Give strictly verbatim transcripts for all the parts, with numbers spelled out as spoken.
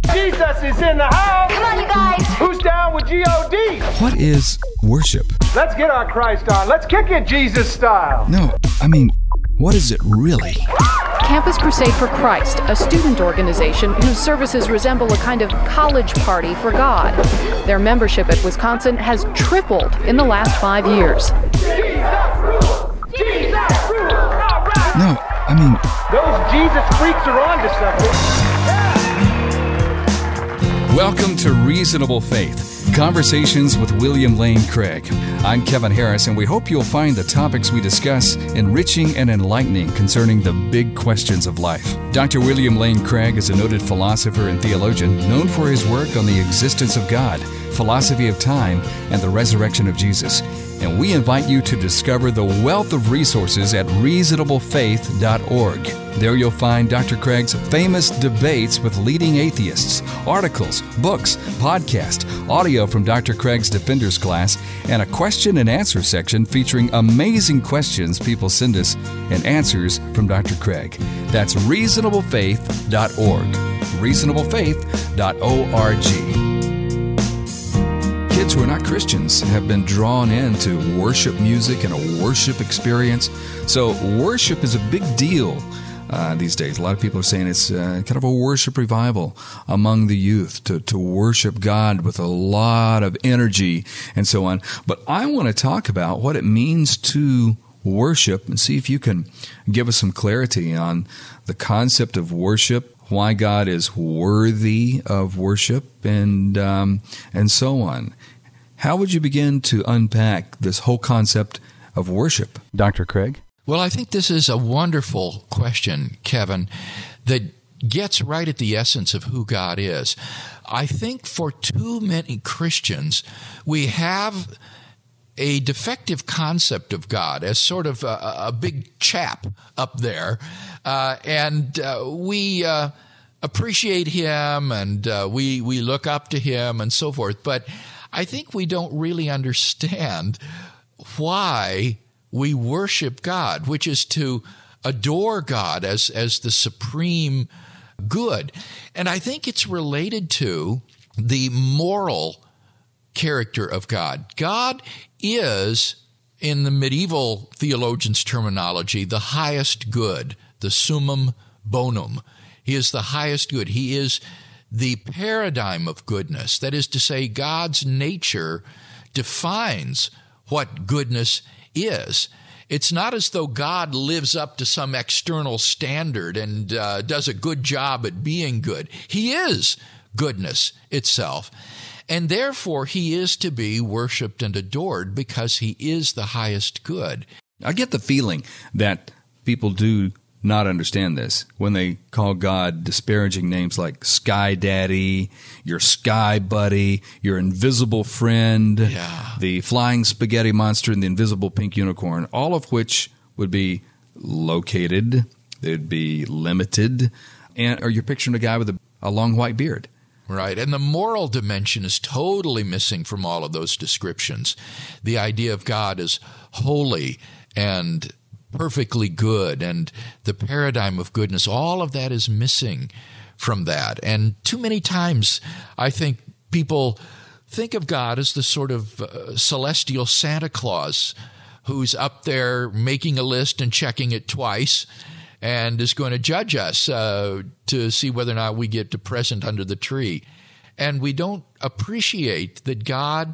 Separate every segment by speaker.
Speaker 1: Jesus is in the house.
Speaker 2: Come on, you guys.
Speaker 1: Who's down with G O D?
Speaker 3: What is worship?
Speaker 1: Let's get our Christ on. Let's kick it Jesus style.
Speaker 3: No, I mean, what is it really?
Speaker 4: Campus Crusade for Christ, a student organization whose services resemble a kind of college party for God. Their membership at Wisconsin has tripled in the last five years.
Speaker 1: Jesus rule! Jesus rule! All right.
Speaker 3: No, I mean,
Speaker 1: Those Jesus freaks are on to something.
Speaker 3: welcome to Reasonable Faith, Conversations with William Lane Craig. I'm Kevin Harris, and we hope you'll find the topics we discuss enriching and enlightening concerning the big questions of life. Doctor William Lane Craig is a noted philosopher and theologian known for his work on the existence of God, philosophy of time, and the resurrection of Jesus. And we invite you to discover the wealth of resources at reasonable faith dot org. There you'll find Doctor Craig's famous debates with leading atheists, articles, books, podcast, audio from Doctor Craig's Defenders class, and a question and answer section featuring amazing questions people send us and answers from Doctor Craig. That's reasonable faith dot org. reasonable faith dot org. Kids who are not Christians have been drawn into worship music and a worship experience. So worship is a big deal uh, these days. A lot of people are saying it's uh, kind of a worship revival among the youth to, to worship God with a lot of energy and so on. But I want to talk about what it means to worship and see if you can give us some clarity on the concept of worship, why God is worthy of worship, and um, and so on. How would you begin to unpack this whole concept of worship, Doctor Craig?
Speaker 5: Well, I think this is a wonderful question, Kevin, that gets right at the essence of who God is. I think for too many Christians, we have a defective concept of God as sort of a, a big chap up there, uh, and uh, we uh, appreciate him, and uh, we we look up to him, and so forth. But I think we don't really understand why we worship God, which is to adore God as as the supreme good, and I think it's related to the moral character of God. God is, in the medieval theologians' terminology, the highest good, the summum bonum. He is the highest good. He is the paradigm of goodness. That is to say, God's nature defines what goodness is. It's not as though God lives up to some external standard and uh, does a good job at being good. He is goodness itself. And therefore, he is to be worshiped and adored because he is the highest good.
Speaker 3: I get the feeling that people do not understand this when they call God disparaging names like Sky Daddy, your Sky Buddy, your Invisible Friend,
Speaker 5: yeah.
Speaker 3: the Flying Spaghetti Monster, and the Invisible Pink Unicorn, all of which would be located, they'd be limited, and or you're picturing a guy with a, a long white beard.
Speaker 5: Right, and the moral dimension is totally missing from all of those descriptions. The idea of God as holy and perfectly good, and the paradigm of goodness, all of that is missing from that. And too many times, I think people think of God as the sort of uh, celestial Santa Claus who's up there making a list and checking it twice, and is going to judge us uh, to see whether or not we get a present under the tree. And we don't appreciate that God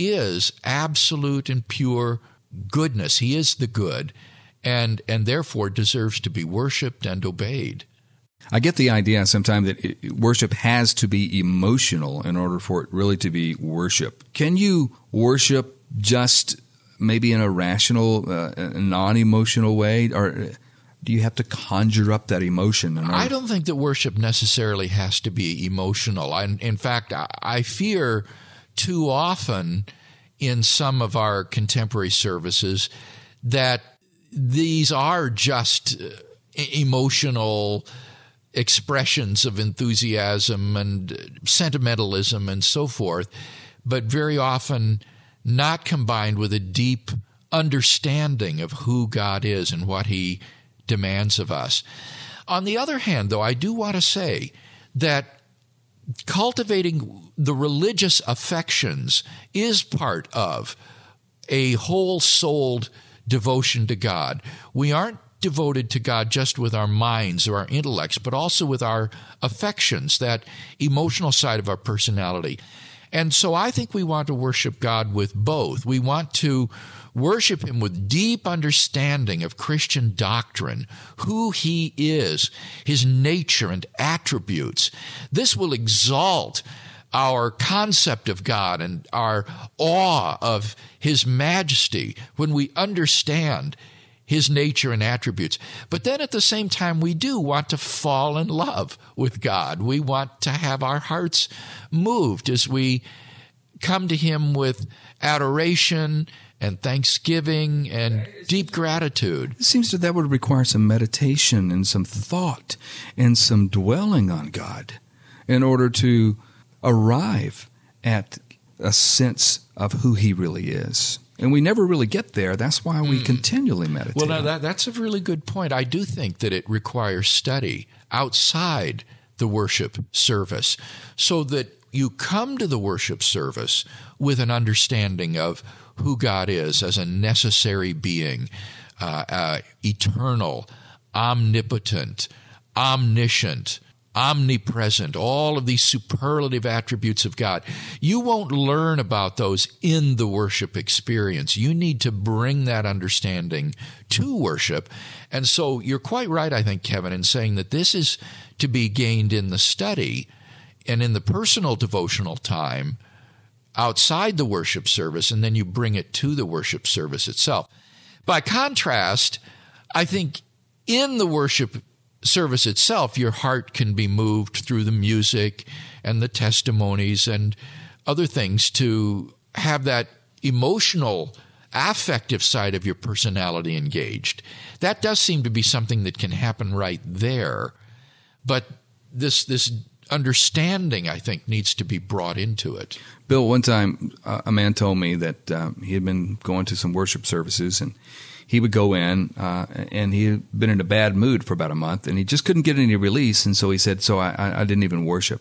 Speaker 5: is absolute and pure goodness. He is the good, and and therefore deserves to be worshipped and obeyed.
Speaker 3: I get the idea sometimes that it, worship has to be emotional in order for it really to be worship. Can you worship just maybe in a rational, uh, non-emotional way, or do you have to conjure up that emotion? And
Speaker 5: I don't think that worship necessarily has to be emotional. I, in fact, I, I fear too often in some of our contemporary services that these are just emotional expressions of enthusiasm and sentimentalism and so forth, but very often not combined with a deep understanding of who God is and what he demands of us. On the other hand, though, I do want to say that cultivating the religious affections is part of a whole-souled devotion to God. We aren't devoted to God just with our minds or our intellects, but also with our affections, that emotional side of our personality. And so I think we want to worship God with both. We want to worship Him with deep understanding of Christian doctrine, who He is, His nature and attributes. This will exalt our concept of God and our awe of His majesty when we understand His nature and attributes. But then at the same time, we do want to fall in love with God. We want to have our hearts moved as we come to Him with adoration and thanksgiving and deep gratitude.
Speaker 3: It seems that that would require some meditation and some thought and some dwelling on God in order to arrive at a sense of who He really is. And we never really get there. That's why we mm. continually meditate.
Speaker 5: Well, now that, that's a really good point. I do think that it requires study outside the worship service so that you come to the worship service with an understanding of who God is as a necessary being, uh, uh, eternal, omnipotent, omniscient, omnipresent, all of these superlative attributes of God. You won't learn about those in the worship experience. You need to bring that understanding to worship. And so you're quite right, I think, Kevin, in saying that this is to be gained in the study and in the personal devotional time outside the worship service, and then you bring it to the worship service itself. By contrast, I think in the worship service itself, your heart can be moved through the music and the testimonies and other things to have that emotional, affective side of your personality engaged. That does seem to be something that can happen right there. But this this understanding, I think, needs to be brought into it.
Speaker 3: Bill, one time uh, a man told me that uh, he had been going to some worship services, and he would go in, uh, and he had been in a bad mood for about a month, and he just couldn't get any release, and so he said, so I, I didn't even worship.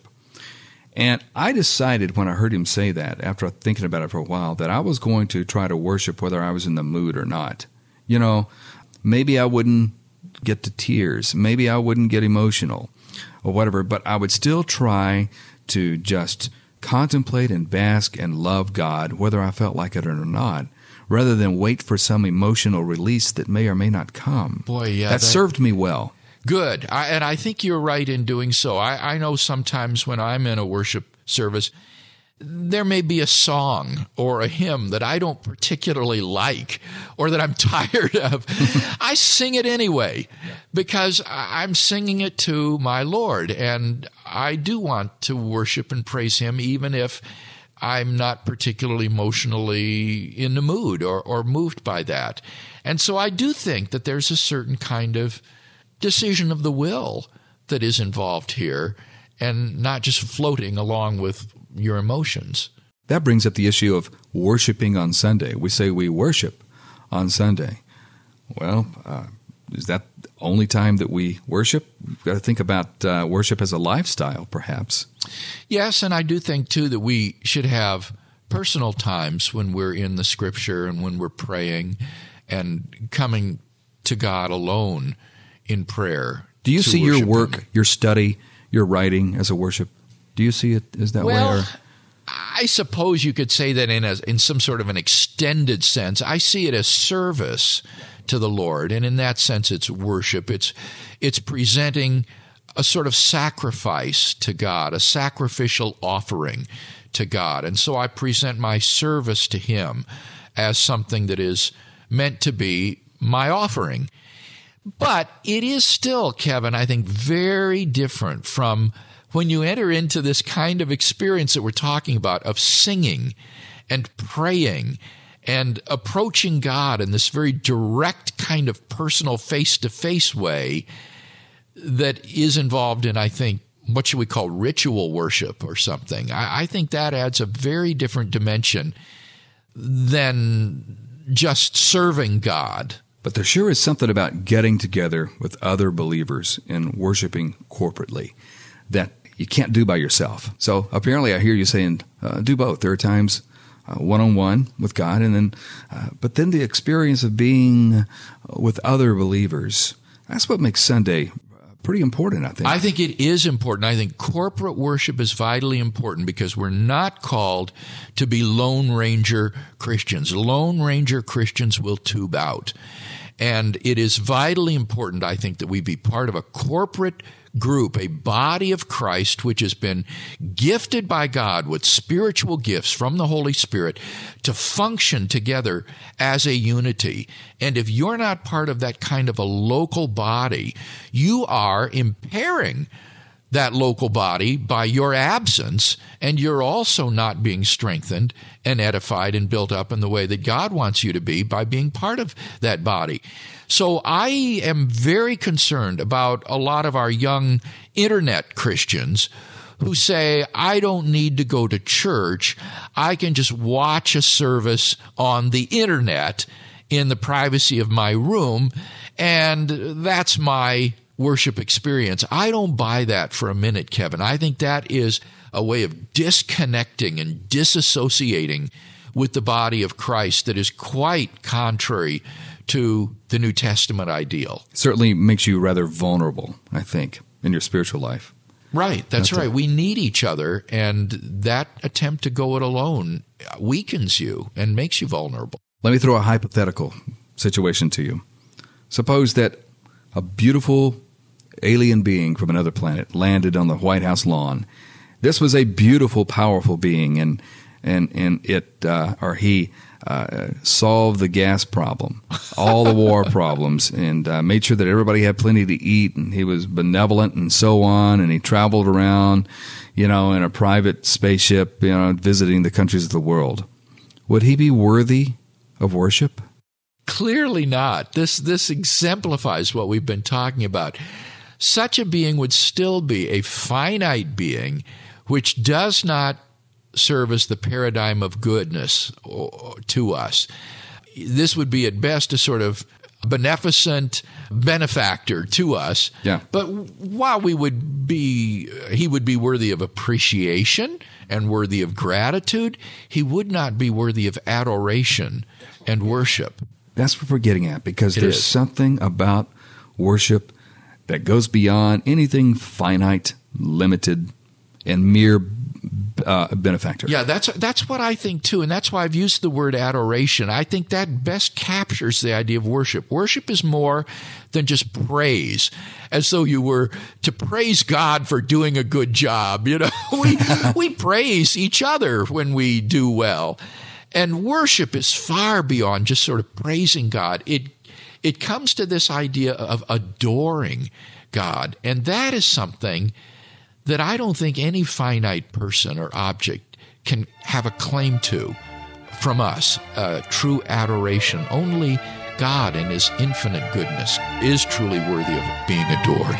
Speaker 3: And I decided when I heard him say that, after thinking about it for a while, that I was going to try to worship whether I was in the mood or not. You know, maybe I wouldn't get to tears, maybe I wouldn't get emotional or whatever, but I would still try to just contemplate and bask and love God, whether I felt like it or not, rather than wait for some emotional release that may or may not come.
Speaker 5: Boy, yeah.
Speaker 3: That, that served me well.
Speaker 5: Good. I, and I think you're right in doing so. I, I know sometimes when I'm in a worship service, there may be a song or a hymn that I don't particularly like or that I'm tired of. I sing it anyway because I'm singing it to my Lord, and I do want to worship and praise Him even if I'm not particularly emotionally in the mood or, or moved by that. And so I do think that there's a certain kind of decision of the will that is involved here and not just floating along with your emotions.
Speaker 3: That brings up the issue of worshiping on Sunday. We say we worship on Sunday. Well, uh, is that the only time that we worship? We've got to think about uh, worship as a lifestyle, perhaps.
Speaker 5: Yes, and I do think, too, that we should have personal times when we're in the Scripture and when we're praying and coming to God alone in prayer.
Speaker 3: Do you see your work, Him. your study, your writing as a worship? Do you see it as that
Speaker 5: well,
Speaker 3: way? Well,
Speaker 5: I suppose you could say that in a, in some sort of an extended sense. I see it as service to the Lord, and in that sense, it's worship. It's it's presenting a sort of sacrifice to God, a sacrificial offering to God. And so I present my service to Him as something that is meant to be my offering. But it is still, Kevin, I think, very different from when you enter into this kind of experience that we're talking about of singing and praying and approaching God in this very direct kind of personal face-to-face way that is involved in, I think, what should we call ritual worship or something. I, I think that adds a very different dimension than just serving God.
Speaker 3: But there sure is something about getting together with other believers and worshiping corporately that you can't do by yourself. So apparently I hear you saying, uh, do both. There are times uh, one-on-one with God, and then, uh, but then the experience of being with other believers. That's what makes Sunday pretty important, I think.
Speaker 5: I think it is important. I think corporate worship is vitally important because we're not called to be Lone Ranger Christians. Lone Ranger Christians will tube out. And it is vitally important, I think, that we be part of a corporate group, a body of Christ, which has been gifted by God with spiritual gifts from the Holy Spirit to function together as a unity. And if you're not part of that kind of a local body, you are impairing that local body by your absence, and you're also not being strengthened and edified and built up in the way that God wants you to be by being part of that body. So I am very concerned about a lot of our young internet Christians who say, I don't need to go to church. I can just watch a service on the internet in the privacy of my room, and that's my worship experience. I don't buy that for a minute, Kevin. I think that is a way of disconnecting and disassociating with the body of Christ that is quite contrary to the New Testament ideal.
Speaker 3: Certainly makes you rather vulnerable, I think, in your spiritual life.
Speaker 5: Right, that's, that's right.
Speaker 3: A-
Speaker 5: we need each other, and that attempt to go it alone weakens you and makes you vulnerable.
Speaker 3: Let me throw a hypothetical situation to you. Suppose that a beautiful alien being from another planet landed on the White House lawn. This was a beautiful, powerful being, and and and it uh, or he uh, solved the gas problem, all the war problems, and uh, made sure that everybody had plenty to eat. And he was benevolent and so on. And he traveled around, you know, in a private spaceship, you know, visiting the countries of the world. Would he be worthy of worship?
Speaker 5: Clearly not. This this exemplifies what we've been talking about. Such a being would still be a finite being which does not serve as the paradigm of goodness to us. This would be at best a sort of beneficent benefactor to us.
Speaker 3: Yeah.
Speaker 5: But while we would be, he would be worthy of appreciation and worthy of gratitude, he would not be worthy of adoration and worship.
Speaker 3: That's what we're getting at, because
Speaker 5: It
Speaker 3: there's
Speaker 5: is.
Speaker 3: something about worship that goes beyond anything finite, limited, and mere uh, benefactor.
Speaker 5: Yeah, that's that's what I think too, and that's why I've used the word adoration. I think that best captures the idea of worship. Worship is more than just praise, as though you were to praise God for doing a good job. You know, we we praise each other when we do well, and worship is far beyond just sort of praising God. It It comes to this idea of adoring God, and that is something that I don't think any finite person or object can have a claim to from us, uh, true adoration. Only God in His infinite goodness is truly worthy of being adored.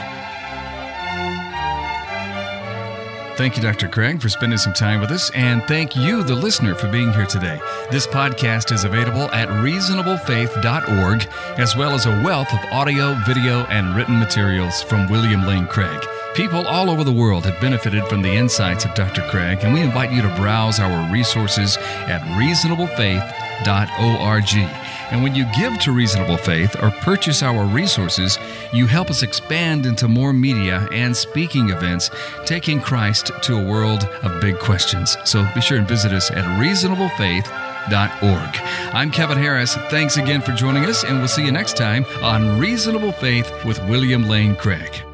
Speaker 3: Thank you, Doctor Craig, for spending some time with us, and thank you, the listener, for being here today. This podcast is available at reasonable faith dot org, as well as a wealth of audio, video, and written materials from William Lane Craig. People all over the world have benefited from the insights of Doctor Craig, and we invite you to browse our resources at reasonable faith dot org. And when you give to Reasonable Faith or purchase our resources, you help us expand into more media and speaking events, taking Christ to a world of big questions. So be sure and visit us at reasonable faith dot org. I'm Kevin Harris. Thanks again for joining us, and we'll see you next time on Reasonable Faith with William Lane Craig.